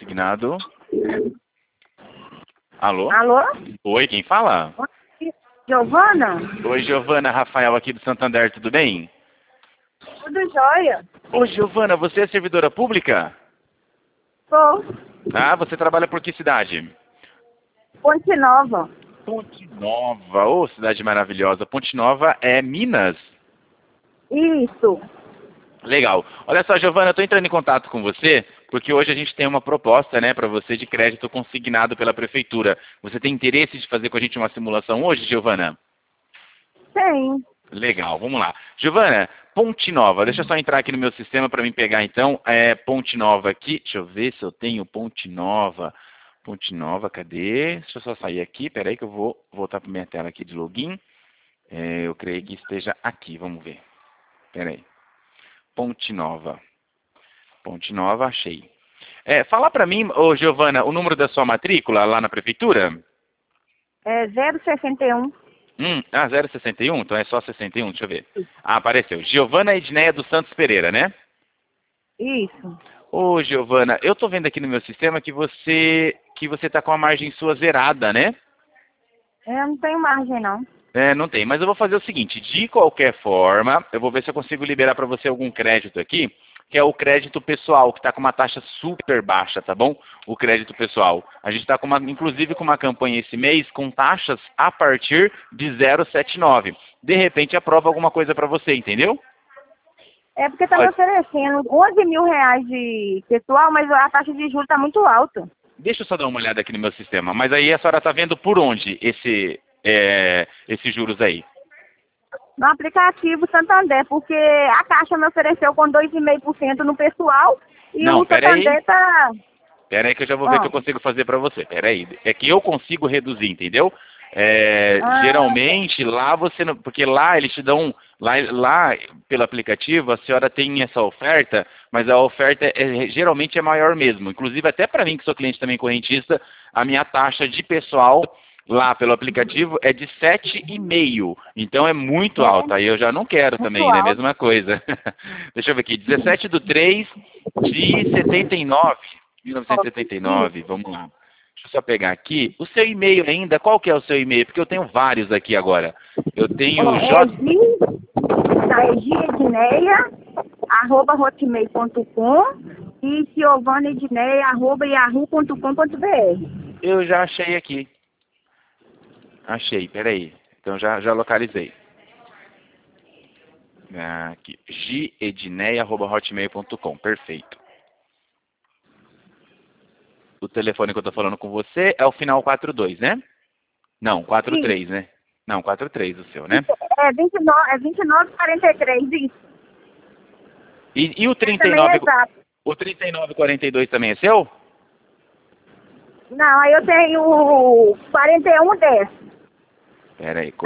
consignado. Alô? Alô? Oi, quem fala? Giovana? Oi, Giovana, Rafael aqui do Santander, tudo bem? Tudo jóia? Ô, Giovana, você é servidora pública? Sou. Ah, você trabalha por que cidade? Ponte Nova. Ponte Nova, ô, cidade maravilhosa. Ponte Nova é Minas? Isso. Legal. Olha só, Giovana, eu estou entrando em contato com você porque hoje a gente tem uma proposta, né, para você de crédito consignado pela prefeitura. Você tem interesse de fazer com a gente uma simulação hoje, Giovana? Tem. Legal, vamos lá. Giovana, Ponte Nova, deixa eu só entrar aqui no meu sistema para me pegar então. Ponte Nova aqui, deixa eu ver se eu tenho Ponte Nova. Ponte Nova, cadê? Deixa eu só sair aqui, peraí que eu vou voltar para minha tela aqui de login. Eu creio que esteja aqui, vamos ver. Peraí. Ponte Nova. Ponte Nova, achei. Fala para mim, ô Giovana, o número da sua matrícula lá na prefeitura? É 061. 061? Então é só 61, deixa eu ver. Ah, apareceu. Giovana Edneia dos Santos Pereira, né? Isso. Ô, Giovana, eu tô vendo aqui no meu sistema que você tá com a margem sua zerada, né? Eu não tenho margem, não. Não tem, mas eu vou fazer o seguinte, de qualquer forma, eu vou ver se eu consigo liberar para você algum crédito aqui, que é o crédito pessoal, que está com uma taxa super baixa, tá bom? O crédito pessoal. A gente está inclusive com uma campanha esse mês com taxas a partir de 0,79. De repente aprova alguma coisa para você, entendeu? É porque tá me oferecendo 11 mil reais de pessoal, mas a taxa de juros tá muito alta. Deixa eu só dar uma olhada aqui no meu sistema. Mas aí a senhora está vendo por onde esses juros aí? No aplicativo Santander, porque a Caixa me ofereceu com 2,5% no pessoal e Não, o Santander tá... Pera aí que eu já vou ver o que eu consigo fazer para você. Pera aí. É que eu consigo reduzir, entendeu? Geralmente, lá você não... Porque lá eles te dão... Lá pelo aplicativo, a senhora tem essa oferta, mas a oferta geralmente é maior mesmo. Inclusive, até para mim, que sou cliente também correntista, a minha taxa de pessoal lá pelo aplicativo é de 7,5. Então é muito alta. Aí eu já não quero também, né? Mesma coisa. Deixa eu ver aqui. 17/3 de 79. 1979, vamos lá. Deixa eu só pegar aqui. O seu e-mail ainda, qual que é o seu e-mail? Porque eu tenho vários aqui agora. Eu tenho giovanedneia@hotmail.com e giovanedneia@yahoo.com.br. Eu já achei aqui. Achei, peraí. Então já localizei. Aqui, giedneia@hotmail.com, perfeito. O telefone que eu tô falando com você é o final 42, né? Não, 43, né? Não, 43 o seu, né? É 2943, isso. E o 39, o 3942 também é seu? Não, aí eu tenho 4110. Pera aí,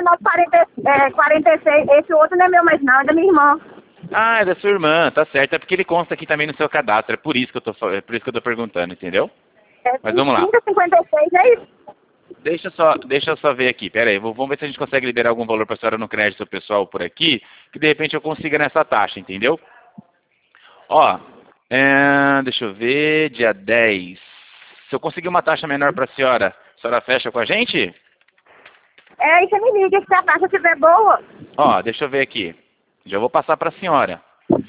3946, esse outro não é meu mais não, é da minha irmã. Ah, é da sua irmã, tá certo. É porque ele consta aqui também no seu cadastro. É por isso que eu tô perguntando, entendeu? Mas vamos lá. 3056, é isso? Deixa eu só ver aqui. Pera aí, vamos ver se a gente consegue liberar algum valor para a senhora no crédito pessoal por aqui, que de repente eu consiga nessa taxa, entendeu? Ó, deixa eu ver, dia 10. Se eu conseguir uma taxa menor para a senhora fecha com a gente? Aí você me liga, se a taxa estiver boa. Ó, deixa eu ver aqui. Já vou passar para a senhora.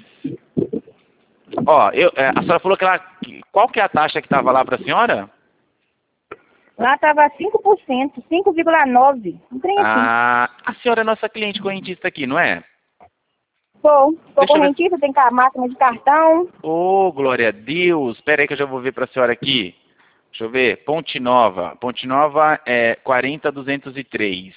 Ó, a senhora falou que qual que é a taxa que estava lá para a senhora? Lá estava 5%, 5,9%. Um trem assim. A senhora é nossa cliente correntista aqui, não é? Sou correntista, tem máquina de cartão. Ô, glória a Deus. Espera aí que eu já vou ver para a senhora aqui. Deixa eu ver. Ponte Nova. Ponte Nova é 40.203.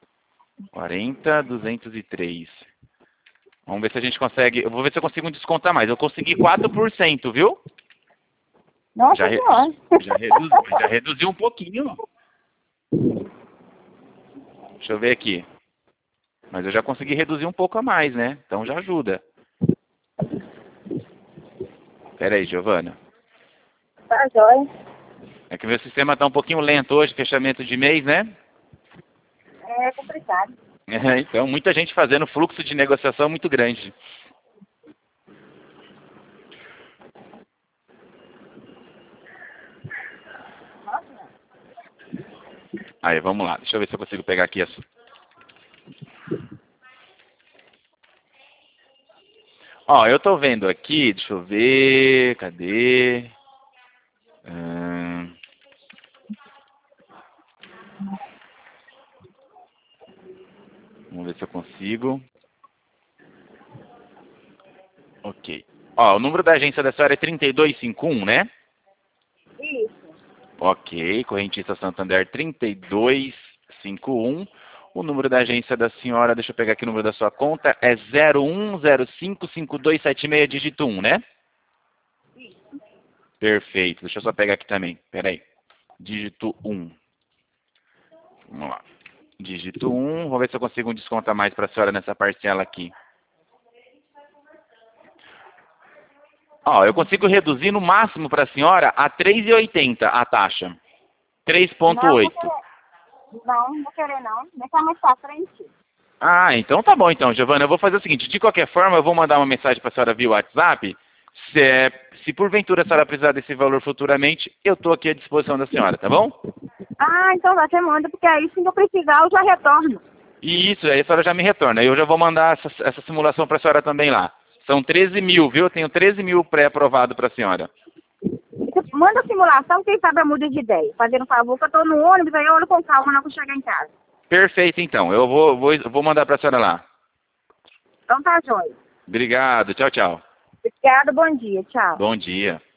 40.203. Vamos ver se a gente consegue. Eu vou ver se eu consigo descontar mais. Eu consegui 4%, viu? Nossa senhora. Já reduziu um pouquinho. Deixa eu ver aqui. Mas eu já consegui reduzir um pouco a mais, né? Então já ajuda. Pera aí, Giovana. Tá jóia. É que meu sistema está um pouquinho lento hoje, fechamento de mês, né? É complicado. Então, muita gente fazendo fluxo de negociação muito grande. Aí, vamos lá. Deixa eu ver se eu consigo pegar aqui essa. Ó, eu tô vendo aqui, deixa eu ver, cadê? Vamos ver se eu consigo. Ok. Ó, o número da agência da senhora é 3251, né? Isso. Ok, correntista Santander 3251. O número da agência da senhora, deixa eu pegar aqui o número da sua conta, é 01055276, dígito 1, né? Perfeito, deixa eu só pegar aqui também, peraí. Dígito 1. Vamos lá. Dígito 1, vou ver se eu consigo um desconto a mais para a senhora nessa parcela aqui. Ó, eu consigo reduzir no máximo para a senhora a 3,80 a taxa. 3,8. Não vou querer não. Deixa mais pra frente. Ah, então tá bom então, Giovana. Eu vou fazer o seguinte, de qualquer forma, eu vou mandar uma mensagem para a senhora via WhatsApp. Se porventura a senhora precisar desse valor futuramente, eu estou aqui à disposição da senhora, tá bom? Ah, então você manda, porque aí se eu precisar eu já retorno. E isso, aí a senhora já me retorna. Eu já vou mandar essa simulação para a senhora também lá. São 13 mil, viu? Eu tenho 13 mil pré-aprovado para a senhora. Você manda a simulação, quem sabe eu mudo de ideia. Fazendo um favor, que eu tô no ônibus, aí eu olho com calma na hora que eu chegar em casa. Perfeito, então. Eu vou mandar para a senhora lá. Então tá, joia. Obrigado. Tchau, tchau. Obrigada, bom dia, tchau. Bom dia.